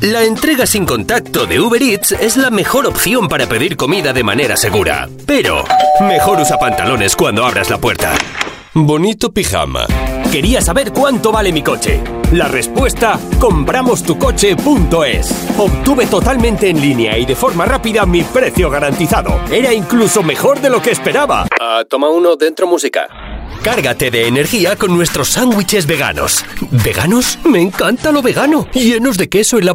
La entrega sin contacto de Uber Eats es la mejor opción para pedir comida de manera segura. Pero mejor usa pantalones cuando abras la puerta. Bonito pijama. Quería saber cuánto vale mi coche. La respuesta: compramostucoche.es. Obtuve totalmente en línea y de forma rápida mi precio garantizado. Era incluso mejor de lo que esperaba. Toma uno, dentro música. Cárgate de energía con nuestros sándwiches veganos. ¿Veganos? Me encanta lo vegano. Llenos de queso en la